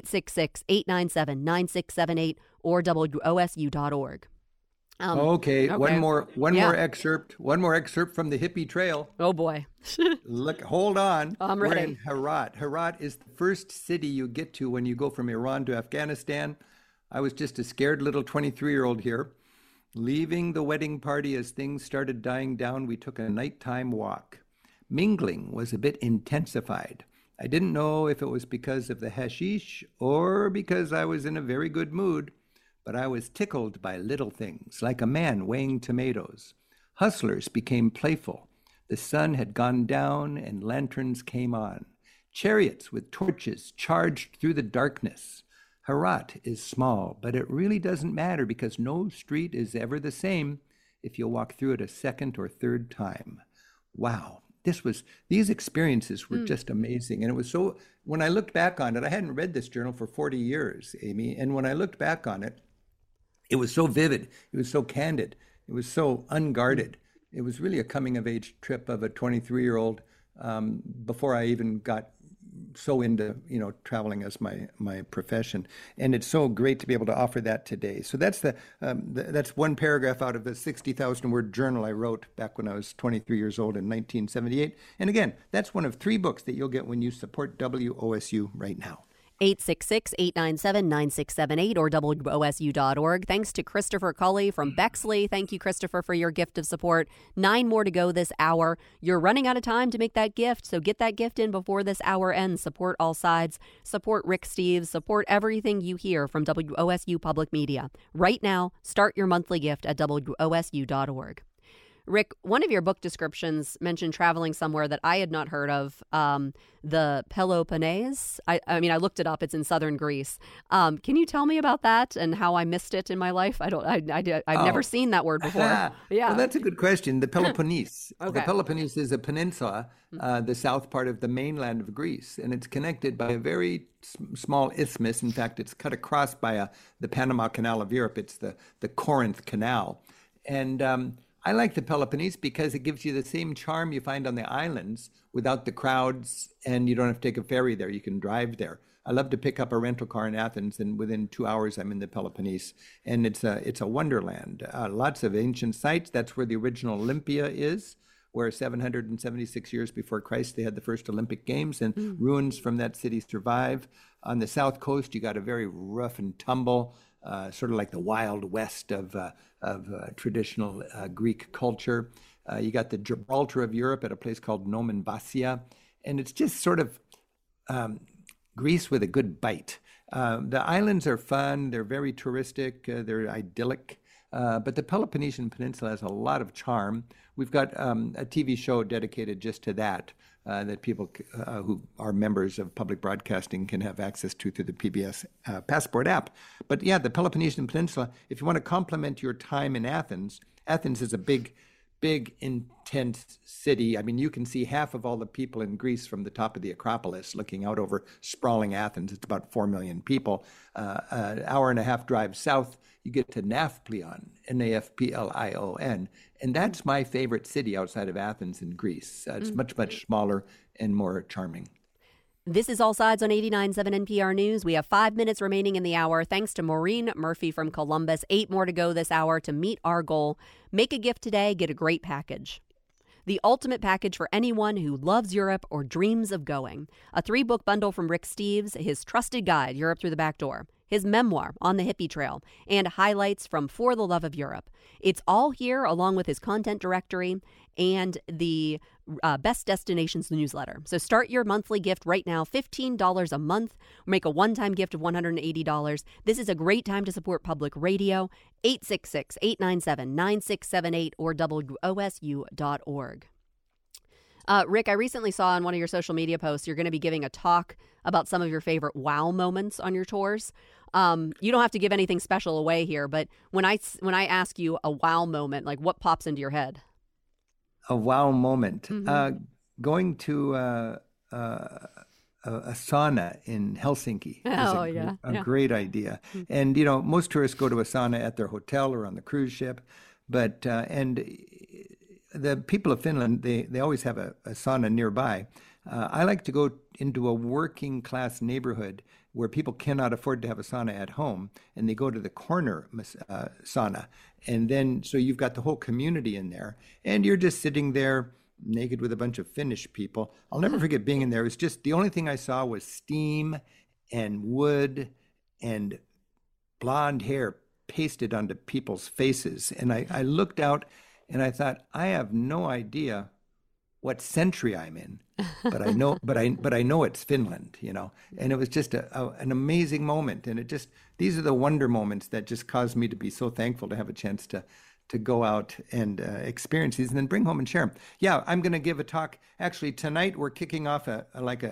866-897-9678 or WOSU.org. Okay, one more excerpt from the Hippie Trail. Oh boy. Look, hold on. I'm ready. We're in Herat. Herat is the first city you get to when you go from Iran to Afghanistan. I was just a scared little 23-year-old here. Leaving the wedding party as things started dying down, we took a nighttime walk. Mingling was a bit intensified. I didn't know if it was because of the hashish or because I was in a very good mood. But I was tickled by little things, like a man weighing tomatoes. Hustlers became playful. The sun had gone down and lanterns came on. Chariots with torches charged through the darkness. Herat is small, but it really doesn't matter because no street is ever the same if you walk through it a second or third time. Wow. These experiences were just amazing. And it was so, when I looked back on it, I hadn't read this journal for 40 years, Amy. And when I looked back on it, it was so vivid. It was so candid. It was so unguarded. It was really a coming-of-age trip of a 23-year-old before I even got so into, traveling as my profession. And it's so great to be able to offer that today. So that's that's one paragraph out of the 60,000-word journal I wrote back when I was 23 years old in 1978. And again, that's one of 3 books that you'll get when you support WOSU right now. 866-897-9678 or WOSU.org. Thanks to Christopher Culley from Bexley. Thank you, Christopher, for your gift of support. 9 more to go this hour. You're running out of time to make that gift, so get that gift in before this hour ends. Support All Sides. Support Rick Steves. Support everything you hear from WOSU Public Media. Right now, start your monthly gift at WOSU.org. Rick, one of your book descriptions mentioned traveling somewhere that I had not heard of, the Peloponnese. I mean, I looked it up. It's in southern Greece. Can you tell me about that and how I missed it in my life? I've never seen that word before. Yeah. Well, that's a good question. The Peloponnese. Okay. The Peloponnese is a peninsula, the south part of the mainland of Greece, and it's connected by a very small isthmus. In fact, it's cut across by the Panama Canal of Europe. It's the Corinth Canal. And I like the Peloponnese because it gives you the same charm you find on the islands without the crowds, and you don't have to take a ferry there. You can drive there. I love to pick up a rental car in Athens, and within 2 hours, I'm in the Peloponnese. And it's a wonderland. Lots of ancient sites. That's where the original Olympia is, where 776 years before Christ, they had the first Olympic Games, and ruins from that city survive. On the south coast, you got a very rough and tumble, sort of like the Wild West of traditional Greek culture. You got the Gibraltar of Europe at a place called Nomen Vassia. And it's just sort of Greece with a good bite. The islands are fun. They're very touristic. They're idyllic. But the Peloponnesian Peninsula has a lot of charm. We've got a TV show dedicated just to that, that people who are members of public broadcasting can have access to through the PBS Passport app. But yeah, the Peloponnesian Peninsula, if you want to complement your time in Athens, Athens is a big, intense city. I mean, you can see half of all the people in Greece from the top of the Acropolis looking out over sprawling Athens. It's about 4 million people. An hour and a half drive south, you get to Nafplion, Nafplion. And that's my favorite city outside of Athens in Greece. It's much smaller and more charming. This is All Sides on 89.7 NPR News. We have 5 minutes remaining in the hour. Thanks to Maureen Murphy from Columbus. 8 more to go this hour to meet our goal. Make a gift today, get a great package. The ultimate package for anyone who loves Europe or dreams of going. A 3-book bundle from Rick Steves, his trusted guide, Europe Through the Back Door, his memoir, On the Hippie Trail, and highlights from For the Love of Europe. It's all here along with his content directory and the Best Destinations newsletter. So start your monthly gift right now, $15 a month. Make a one-time gift of $180. This is a great time to support public radio. 866-897-9678 or WOSU.org. Rick, I recently saw on one of your social media posts you're going to be giving a talk about some of your favorite wow moments on your tours. You don't have to give anything special away here, but when I ask you a wow moment, like what pops into your head? A wow moment. Mm-hmm. Going to a sauna in Helsinki is a great idea. Mm-hmm. And, most tourists go to a sauna at their hotel or on the cruise ship. But and the people of Finland, they always have a sauna nearby. I like to go into a working class neighborhood where people cannot afford to have a sauna at home, and they go to the corner sauna. And then, so you've got the whole community in there, and you're just sitting there naked with a bunch of Finnish people. I'll never forget being in there. It was just, the only thing I saw was steam and wood and blonde hair pasted onto people's faces. And I looked out and I thought, I have no idea what century I'm in, but I know, but I know it's Finland, and it was just an amazing moment. And these are the wonder moments that just caused me to be so thankful to have a chance to go out and experience these and then bring home and share them. Yeah, I'm going to give a talk. Actually, tonight we're kicking off a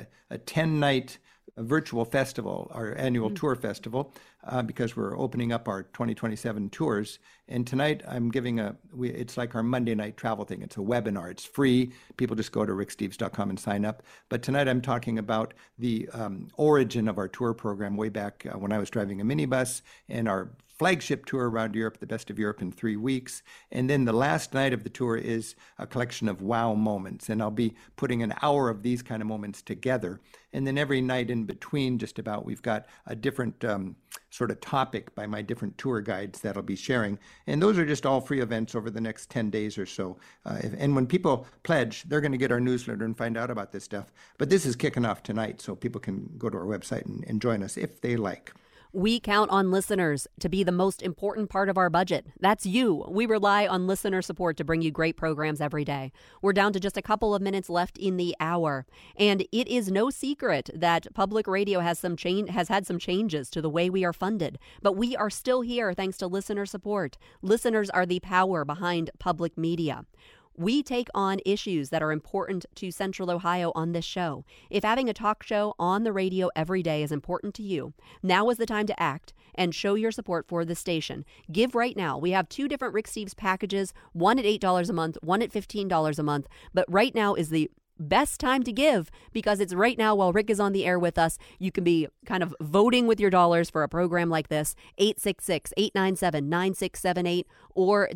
10-night virtual festival, our annual tour festival, because we're opening up our 2027 tours. And tonight I'm giving it's like our Monday night travel thing. It's a webinar. It's free. People just go to ricksteves.com and sign up. But tonight I'm talking about the origin of our tour program way back when I was driving a minibus, and our flagship tour around Europe, the best of Europe in 3 weeks. And then the last night of the tour is a collection of wow moments. And I'll be putting an hour of these kind of moments together. And then every night in between, just about, we've got a different sort of topic by my different tour guides that I'll be sharing. And those are just all free events over the next 10 days or so. And when people pledge, they're going to get our newsletter and find out about this stuff. But this is kicking off tonight, so people can go to our website and join us if they like. We count on listeners to be the most important part of our budget. That's you. We rely on listener support to bring you great programs every day. We're down to just a couple of minutes left in the hour. And it is no secret that public radio has had some changes to the way we are funded. But we are still here thanks to listener support. Listeners are the power behind public media. We take on issues that are important to Central Ohio on this show. If having a talk show on the radio every day is important to you, now is the time to act and show your support for the station. Give right now. We have 2 different Rick Steves packages, one at $8 a month, one at $15 a month. But right now is the best time to give because it's right now while Rick is on the air with us. You can be kind of voting with your dollars for a program like this. 866-897-9678 or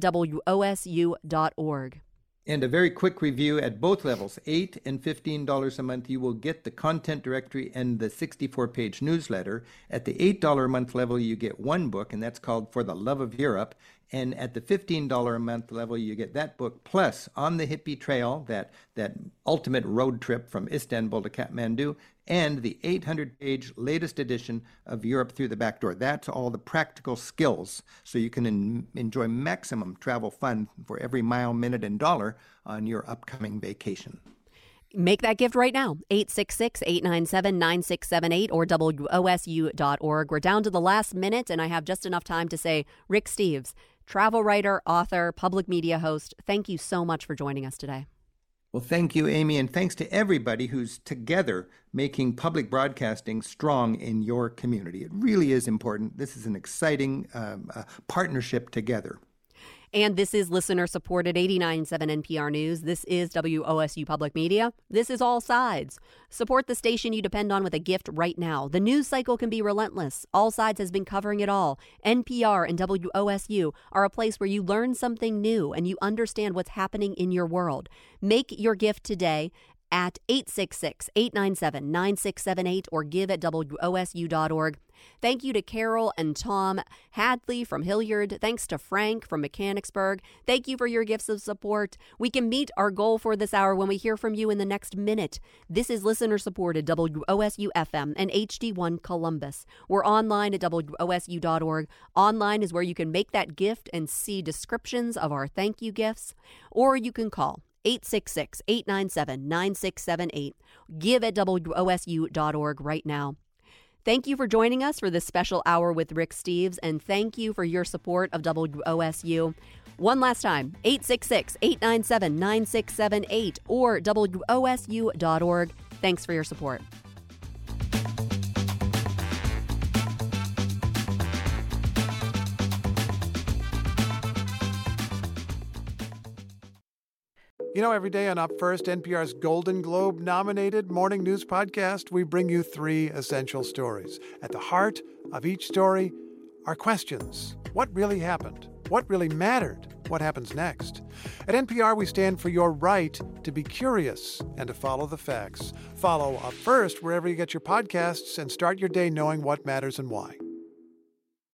WOSU.org. And a very quick review at both levels, $8 and $15 a month, you will get the content directory and the 64-page newsletter. At the $8 a month level, you get 1 book, and that's called For the Love of Europe. And at the $15 a month level, you get that book, plus On the Hippie Trail, that ultimate road trip from Istanbul to Kathmandu, and the 800-page latest edition of Europe Through the Back Door. That's all the practical skills, so you can enjoy maximum travel fun for every mile, minute, and dollar on your upcoming vacation. Make that gift right now, 866-897-9678 or WOSU.org. We're down to the last minute, and I have just enough time to say, Rick Steves, travel writer, author, public media host, thank you so much for joining us today. Well, thank you, Amy, and thanks to everybody who's together making public broadcasting strong in your community. It really is important. This is an exciting partnership together. And this is listener-supported 89.7 NPR News. This is WOSU Public Media. This is All Sides. Support the station you depend on with a gift right now. The news cycle can be relentless. All Sides has been covering it all. NPR and WOSU are a place where you learn something new and you understand what's happening in your world. Make your gift today at 866-897-9678 or give at WOSU.org. Thank you to Carol and Tom Hadley from Hilliard. Thanks to Frank from Mechanicsburg. Thank you for your gifts of support. We can meet our goal for this hour when we hear from you in the next minute. This is listener-supported WOSU-FM and HD1 Columbus. We're online at WOSU.org. Online is where you can make that gift and see descriptions of our thank you gifts, or you can call 866-897-9678. Give at WOSU.org right now. Thank you for joining us for this special hour with Rick Steves, and thank you for your support of WOSU. One last time, 866-897-9678 or WOSU.org. Thanks for your support. You know, every day on Up First, NPR's Golden Globe-nominated morning news podcast, we bring you three essential stories. At the heart of each story are questions. What really happened? What really mattered? What happens next? At NPR, we stand for your right to be curious and to follow the facts. Follow Up First wherever you get your podcasts and start your day knowing what matters and why.